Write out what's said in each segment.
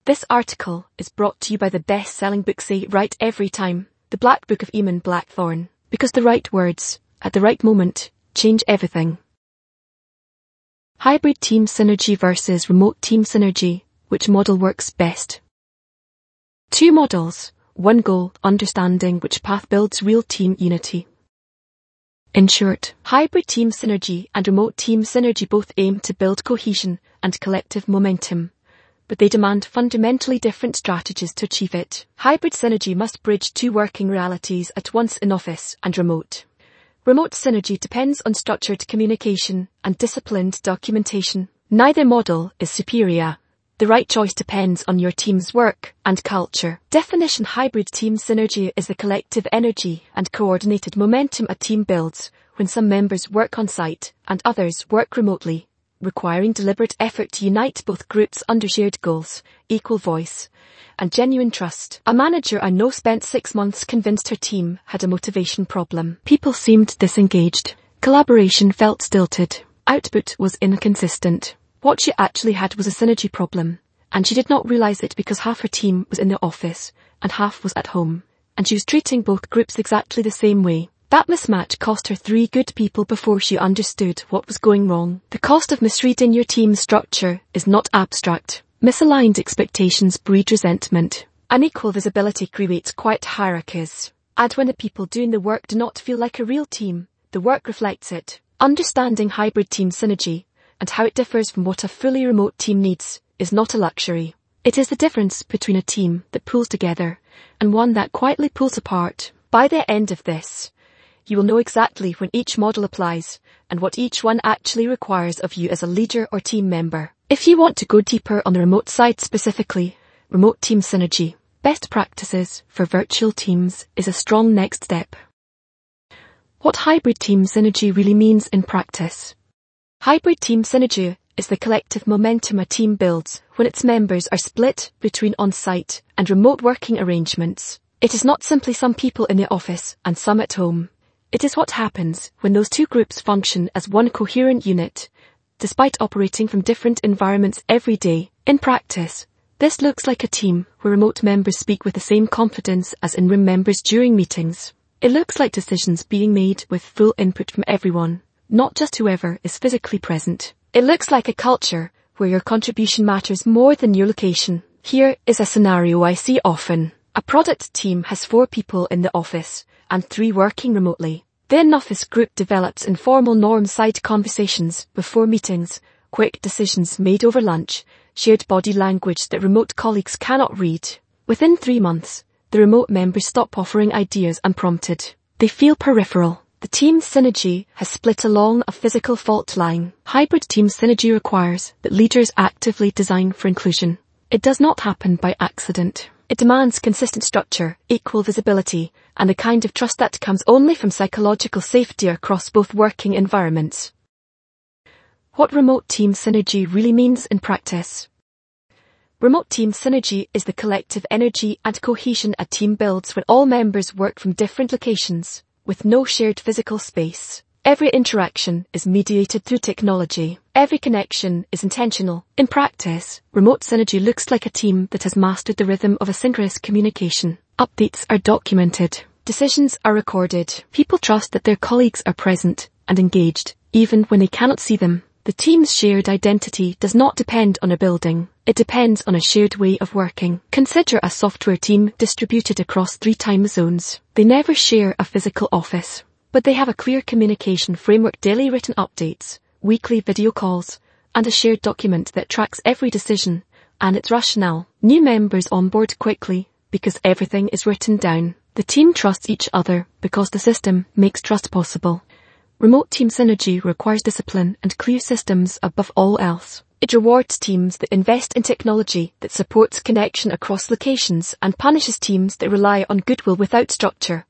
This article is brought to you by the best-selling book Say Right Every Time, The Black Book of Eamon Blackthorne, because the right words, at the right moment, change everything. Hybrid team synergy versus remote team synergy, which model works best? Two models, one goal, understanding which path builds real team unity. In short, hybrid team synergy and remote team synergy both aim to build cohesion and collective momentum, but they demand fundamentally different strategies to achieve it. Hybrid synergy must bridge two working realities at once, in office and remote. Remote synergy depends on structured communication and disciplined documentation. Neither model is superior. The right choice depends on your team's work and culture. Definition: hybrid team synergy is the collective energy and coordinated momentum a team builds when some members work on site and others work remotely, requiring deliberate effort to unite both groups under shared goals, equal voice, and genuine trust. A manager I know spent 6 months convinced her team had a motivation problem. People seemed disengaged. Collaboration felt stilted. Output was inconsistent. What she actually had was a synergy problem, and she did not realize it because half her team was in the office and half was at home, and she was treating both groups exactly the same way. That mismatch cost her 3 good people before she understood what was going wrong. The cost of misreading your team's structure is not abstract. Misaligned expectations breed resentment. Unequal visibility creates quiet hierarchies. And when the people doing the work do not feel like a real team, the work reflects it. Understanding hybrid team synergy and how it differs from what a fully remote team needs is not a luxury. It is the difference between a team that pulls together and one that quietly pulls apart. By the end of this, you will know exactly when each model applies and what each one actually requires of you as a leader or team member. If you want to go deeper on the remote side specifically, remote team synergy, best practices for virtual teams is a strong next step. What hybrid team synergy really means in practice. Hybrid team synergy is the collective momentum a team builds when its members are split between on-site and remote working arrangements. It is not simply some people in the office and some at home. It is what happens when those two groups function as one coherent unit, despite operating from different environments every day. In practice, this looks like a team where remote members speak with the same confidence as in-room members during meetings. It looks like decisions being made with full input from everyone, not just whoever is physically present. It looks like a culture where your contribution matters more than your location. Here is a scenario I see often. A product team has 4 people in the office and 3 working remotely. The in-office group develops informal norm-side conversations before meetings, quick decisions made over lunch, shared body language that remote colleagues cannot read. Within 3 months, the remote members stop offering ideas unprompted. They feel peripheral. The team's synergy has split along a physical fault line. Hybrid team synergy requires that leaders actively design for inclusion. It does not happen by accident. It demands consistent structure, equal visibility, and the kind of trust that comes only from psychological safety across both working environments. What remote team synergy really means in practice. Remote team synergy is the collective energy and cohesion a team builds when all members work from different locations, with no shared physical space. Every interaction is mediated through technology. Every connection is intentional. In practice, remote synergy looks like a team that has mastered the rhythm of asynchronous communication. Updates are documented. Decisions are recorded. People trust that their colleagues are present and engaged, even when they cannot see them. The team's shared identity does not depend on a building. It depends on a shared way of working. Consider a software team distributed across 3 time zones. They never share a physical office, but they have a clear communication framework, daily written updates, weekly video calls, and a shared document that tracks every decision and its rationale. New members onboard quickly because everything is written down. The team trusts each other because the system makes trust possible. Remote team synergy requires discipline and clear systems above all else. It rewards teams that invest in technology that supports connection across locations and punishes teams that rely on goodwill without structure.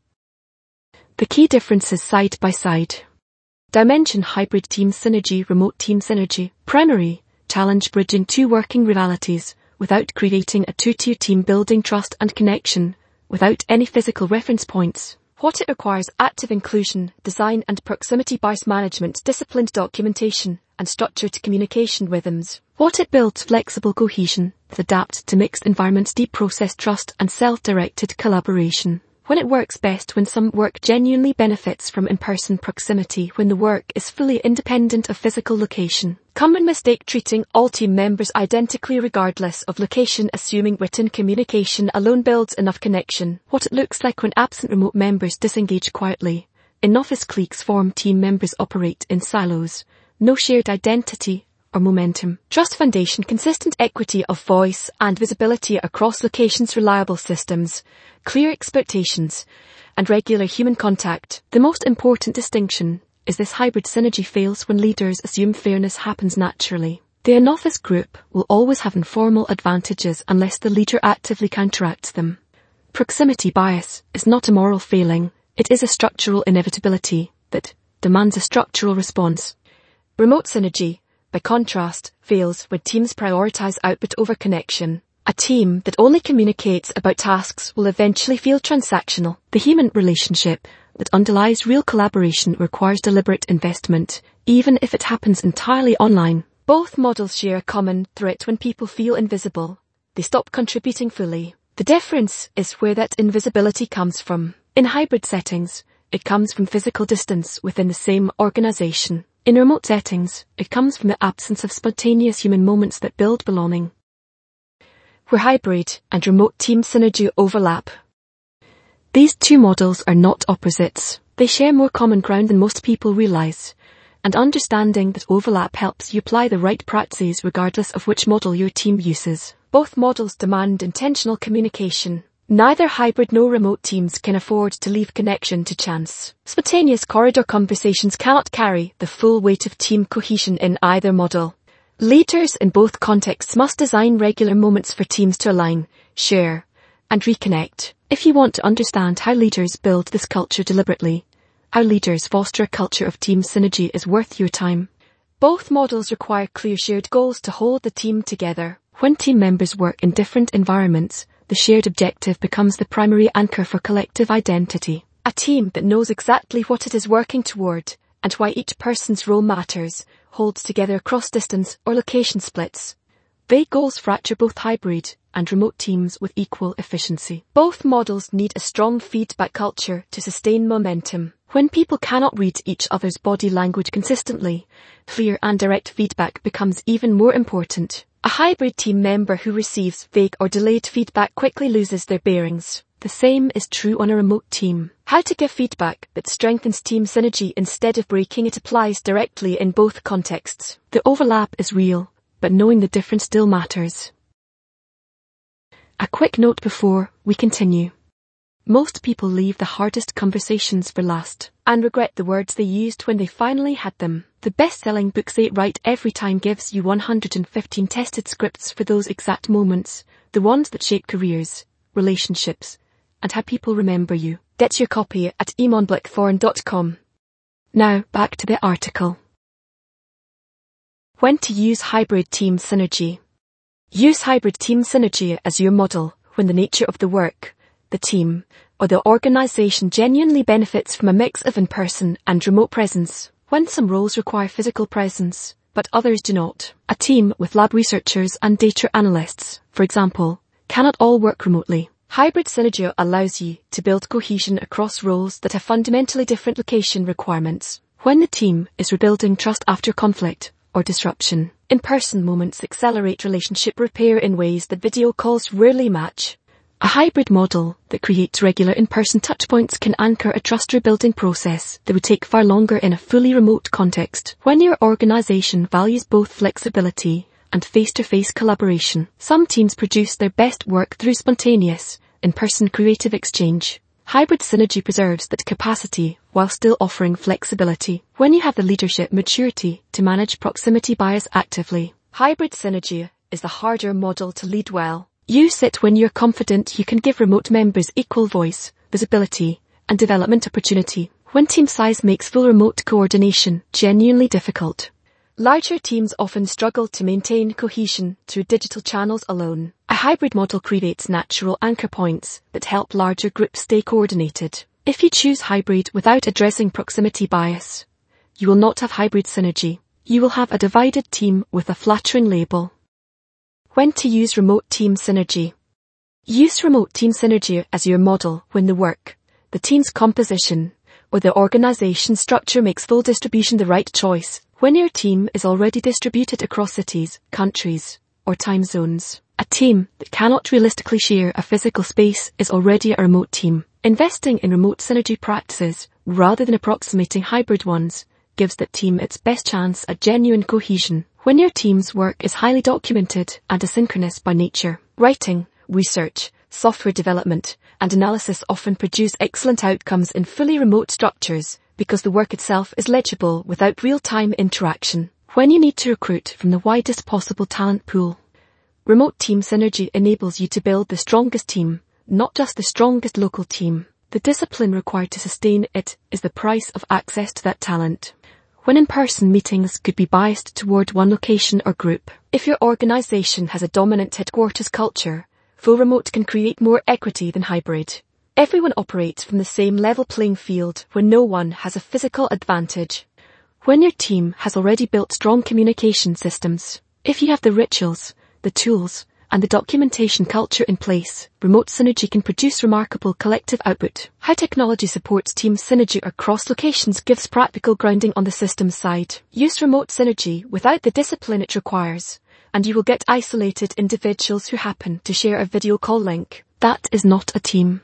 The key differences side by side. Dimension: hybrid team synergy, remote team synergy. Primary challenge: bridging 2 working realities without creating a 2-tier team, building trust and connection without any physical reference points. What it requires: active inclusion, design and proximity bias management, disciplined documentation, and structured communication rhythms. What it builds: flexible cohesion, that adapt to mixed environments, deep process trust and self-directed collaboration. When it works best, when some work genuinely benefits from in-person proximity, when the work is fully independent of physical location. Common mistake: treating all team members identically regardless of location, assuming written communication alone builds enough connection. What it looks like when absent remote members disengage quietly. In office cliques form, team members operate in silos. No shared identity or momentum. Trust foundation: consistent equity of voice and visibility across locations, reliable systems, clear expectations, and regular human contact. The most important distinction is this: hybrid synergy fails when leaders assume fairness happens naturally. The in-office group will always have informal advantages unless the leader actively counteracts them. Proximity bias is not a moral failing, it is a structural inevitability that demands a structural response. Remote synergy, by contrast, fails when teams prioritize output over connection. A team that only communicates about tasks will eventually feel transactional. The human relationship that underlies real collaboration requires deliberate investment, even if it happens entirely online. Both models share a common threat: when people feel invisible, they stop contributing fully. The difference is where that invisibility comes from. In hybrid settings, it comes from physical distance within the same organization. In remote settings, it comes from the absence of spontaneous human moments that build belonging. Where hybrid and remote team synergy overlap. These two models are not opposites. They share more common ground than most people realize, and understanding that overlap helps you apply the right practices regardless of which model your team uses. Both models demand intentional communication. Neither hybrid nor remote teams can afford to leave connection to chance. Spontaneous corridor conversations cannot carry the full weight of team cohesion in either model. Leaders in both contexts must design regular moments for teams to align, share, and reconnect. If you want to understand how leaders build this culture deliberately, how leaders foster a culture of team synergy is worth your time. Both models require clear shared goals to hold the team together. When team members work in different environments, the shared objective becomes the primary anchor for collective identity. A team that knows exactly what it is working toward and why each person's role matters holds together across distance or location splits. Vague goals fracture both hybrid and remote teams with equal efficiency. Both models need a strong feedback culture to sustain momentum. When people cannot read each other's body language consistently, clear and direct feedback becomes even more important. A hybrid team member who receives vague or delayed feedback quickly loses their bearings. The same is true on a remote team. How to give feedback that strengthens team synergy instead of breaking it applies directly in both contexts. The overlap is real, but knowing the difference still matters. A quick note before we continue. Most people leave the hardest conversations for last and regret the words they used when they finally had them. The best-selling book Say It Right Every Time gives you 115 tested scripts for those exact moments, the ones that shape careers, relationships, and how people remember you. Get your copy at emonblickforeign.com. Now, back to the article. When to use hybrid team synergy. Use hybrid team synergy as your model when the nature of the work, the team, or the organization genuinely benefits from a mix of in-person and remote presence. When some roles require physical presence, but others do not. A team with lab researchers and data analysts, for example, cannot all work remotely. Hybrid synergy allows you to build cohesion across roles that have fundamentally different location requirements. When the team is rebuilding trust after conflict or disruption, in-person moments accelerate relationship repair in ways that video calls rarely match. A hybrid model that creates regular in-person touchpoints can anchor a trust rebuilding process that would take far longer in a fully remote context. When your organization values both flexibility and face-to-face collaboration, some teams produce their best work through spontaneous, in-person creative exchange. Hybrid synergy preserves that capacity while still offering flexibility. When you have the leadership maturity to manage proximity bias actively, hybrid synergy is the harder model to lead well. Use it when you're confident you can give remote members equal voice, visibility, and development opportunity. When team size makes full remote coordination genuinely difficult. Larger teams often struggle to maintain cohesion through digital channels alone. A hybrid model creates natural anchor points that help larger groups stay coordinated. If you choose hybrid without addressing proximity bias, you will not have hybrid synergy. You will have a divided team with a flattering label. When to use remote team synergy. Use remote team synergy as your model when the work, the team's composition, or the organization structure makes full distribution the right choice. When your team is already distributed across cities, countries, or time zones. A team that cannot realistically share a physical space is already a remote team. Investing in remote synergy practices, rather than approximating hybrid ones, gives that team its best chance at genuine cohesion. When your team's work is highly documented and asynchronous by nature, writing, research, software development, and analysis often produce excellent outcomes in fully remote structures because the work itself is legible without real-time interaction. When you need to recruit from the widest possible talent pool, remote team synergy enables you to build the strongest team, not just the strongest local team. The discipline required to sustain it is the price of access to that talent. When in-person meetings could be biased toward one location or group. If your organization has a dominant headquarters culture, full remote can create more equity than hybrid. Everyone operates from the same level playing field when no one has a physical advantage. When your team has already built strong communication systems, if you have the rituals, the tools, and the documentation culture in place, remote synergy can produce remarkable collective output. How technology supports team synergy across locations gives practical grounding on the systems side. Use remote synergy without the discipline it requires, and you will get isolated individuals who happen to share a video call link. That is not a team.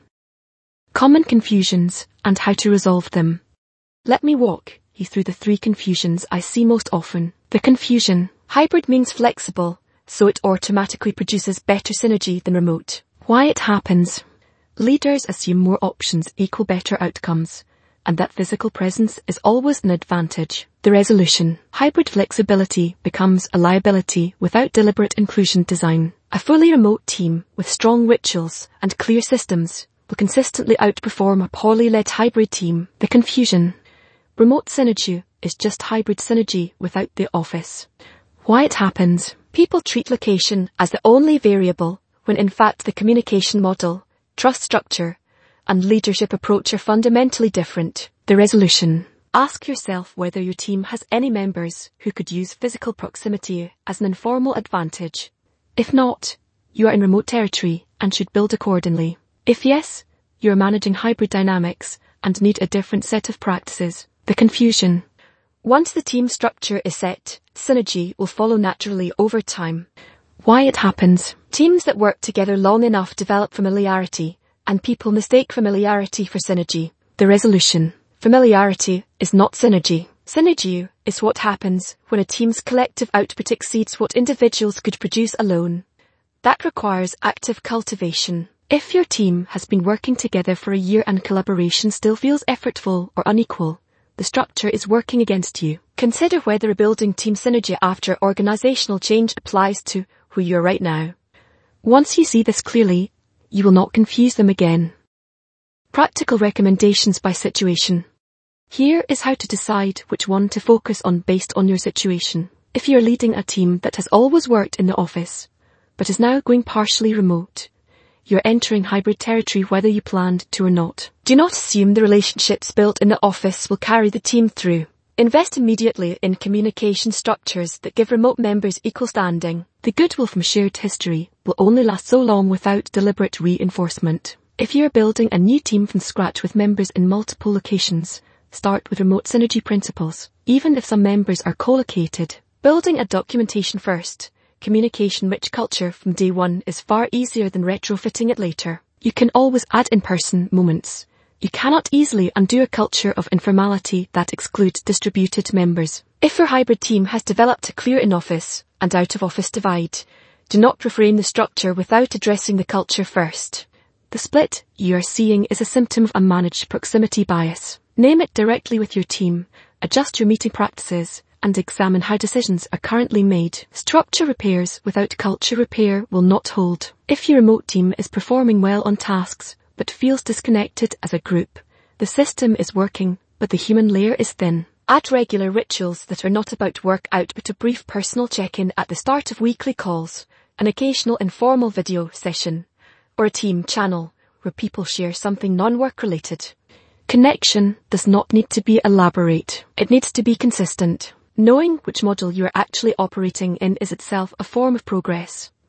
Common confusions and how to resolve them. Let me walk you through the 3 confusions I see most often. The confusion. Hybrid means flexible, so it automatically produces better synergy than remote. Why it happens. Leaders assume more options equal better outcomes, and that physical presence is always an advantage. The resolution. Hybrid flexibility becomes a liability without deliberate inclusion design. A fully remote team with strong rituals and clear systems will consistently outperform a poorly led hybrid team. The confusion. Remote synergy is just hybrid synergy without the office. Why it happens. People treat location as the only variable, when in fact the communication model, trust structure, and leadership approach are fundamentally different. The resolution. Ask yourself whether your team has any members who could use physical proximity as an informal advantage. If not, you are in remote territory and should build accordingly. If yes, you are managing hybrid dynamics and need a different set of practices. The confusion. Once the team structure is set, synergy will follow naturally over time. Why it happens. Teams that work together long enough develop familiarity, and people mistake familiarity for synergy. The resolution. Familiarity is not synergy. Synergy is what happens when a team's collective output exceeds what individuals could produce alone. That requires active cultivation. If your team has been working together for a year and collaboration still feels effortful or unequal, the structure is working against you. Consider whether rebuilding team synergy after organizational change applies to who you are right now. Once you see this clearly, you will not confuse them again. Practical recommendations by situation. Here is how to decide which one to focus on based on your situation. If you are leading a team that has always worked in the office, but is now going partially remote, you're entering hybrid territory whether you planned to or not. Do not assume the relationships built in the office will carry the team through. Invest immediately in communication structures that give remote members equal standing. The goodwill from shared history will only last so long without deliberate reinforcement. If you are building a new team from scratch with members in multiple locations, start with remote synergy principles. Even if some members are co-located, building a documentation first, communication-rich culture from day one is far easier than retrofitting it later. You can always add in-person moments. You cannot easily undo a culture of informality that excludes distributed members. If your hybrid team has developed a clear in-office and out-of-office divide, do not reframe the structure without addressing the culture first. The split you are seeing is a symptom of unmanaged proximity bias. Name it directly with your team, adjust your meeting practices, and examine how decisions are currently made. Structure repairs without culture repair will not hold. If your remote team is performing well on tasks, but feels disconnected as a group, the system is working, but the human layer is thin. Add regular rituals that are not about work out but a brief personal check-in at the start of weekly calls, an occasional informal video session, or a team channel where people share something non-work related. Connection does not need to be elaborate. It needs to be consistent. Knowing which model you are actually operating in is itself a form of progress.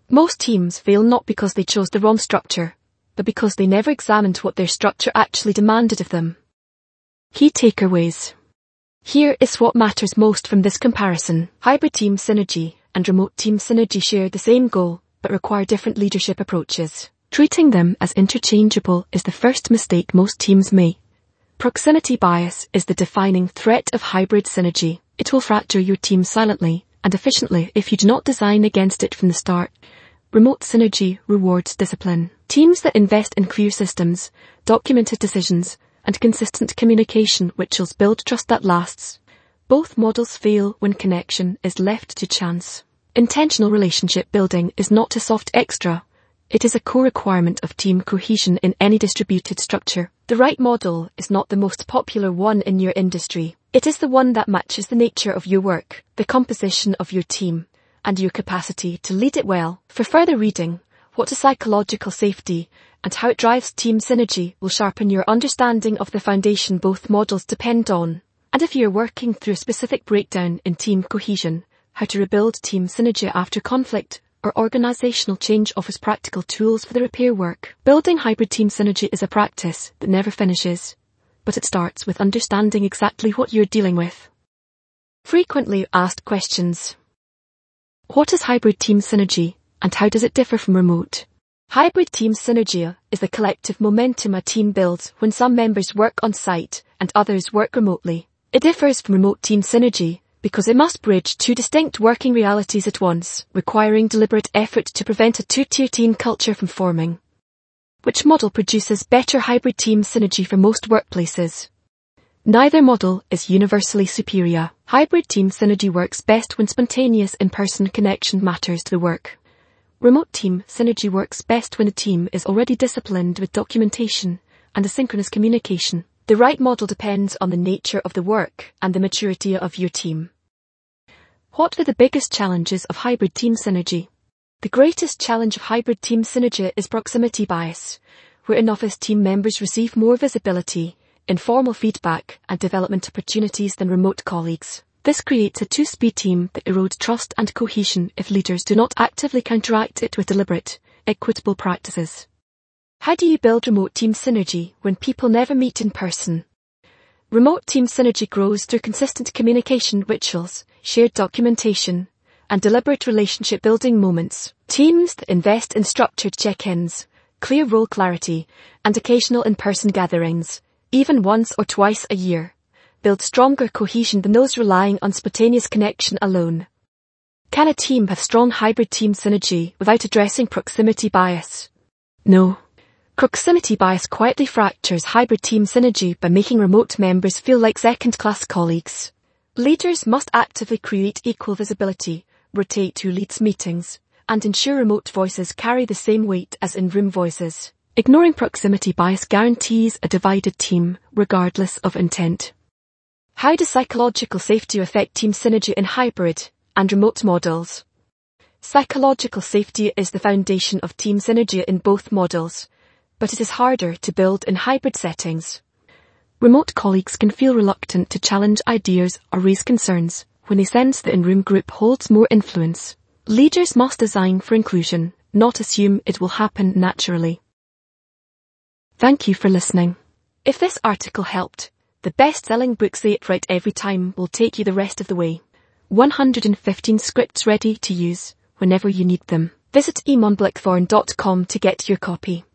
Most teams fail not because they chose the wrong structure, but because they never examined what their structure actually demanded of them. Key takeaways. Here is what matters most from this comparison. Hybrid team synergy and remote team synergy share the same goal, but require different leadership approaches. Treating them as interchangeable is the first mistake most teams make. Proximity bias is the defining threat of hybrid synergy. It will fracture your team silently and efficiently if you do not design against it from the start. Remote synergy rewards discipline. Teams that invest in clear systems, documented decisions, and consistent communication rituals build trust that lasts. Both models fail when connection is left to chance. Intentional relationship building is not a soft extra. It is a core requirement of team cohesion in any distributed structure. The right model is not the most popular one in your industry. It is the one that matches the nature of your work, the composition of your team, and your capacity to lead it well. For further reading, What is Psychological Safety and How it Drives Team Synergy will sharpen your understanding of the foundation both models depend on. And if you're working through a specific breakdown in team cohesion, how to rebuild team synergy after conflict, or organizational change offers practical tools for the repair work. Building hybrid team synergy is a practice that never finishes, but it starts with understanding exactly what you're dealing with. Frequently asked questions. What is hybrid team synergy, and how does it differ from remote? Hybrid team synergy is the collective momentum a team builds when some members work on site and others work remotely. It differs from remote team synergy because it must bridge two distinct working realities at once, requiring deliberate effort to prevent a two-tier team culture from forming. Which model produces better hybrid team synergy for most workplaces? Neither model is universally superior. Hybrid team synergy works best when spontaneous in-person connection matters to the work. Remote team synergy works best when a team is already disciplined with documentation and asynchronous communication. The right model depends on the nature of the work and the maturity of your team. What are the biggest challenges of hybrid team synergy? The greatest challenge of hybrid team synergy is proximity bias, where in-office team members receive more visibility, informal feedback, and development opportunities than remote colleagues. This creates a two-speed team that erodes trust and cohesion if leaders do not actively counteract it with deliberate, equitable practices. How do you build remote team synergy when people never meet in person? Remote team synergy grows through consistent communication rituals, shared documentation, and deliberate relationship building moments. Teams that invest in structured check-ins, clear role clarity, and occasional in-person gatherings, even once or twice a year, build stronger cohesion than those relying on spontaneous connection alone. Can a team have strong hybrid team synergy without addressing proximity bias? No. Proximity bias quietly fractures hybrid team synergy by making remote members feel like second-class colleagues. Leaders must actively create equal visibility, rotate who leads meetings, and ensure remote voices carry the same weight as in-room voices. Ignoring proximity bias guarantees a divided team, regardless of intent. How does psychological safety affect team synergy in hybrid and remote models? Psychological safety is the foundation of team synergy in both models, but it is harder to build in hybrid settings. Remote colleagues can feel reluctant to challenge ideas or raise concerns when they sense the in-room group holds more influence. Leaders must design for inclusion, not assume it will happen naturally. Thank you for listening. If this article helped, the best-selling book Say It Right Every Time will take you the rest of the way. 115 scripts ready to use whenever you need them. Visit eamonblackthorn.com to get your copy.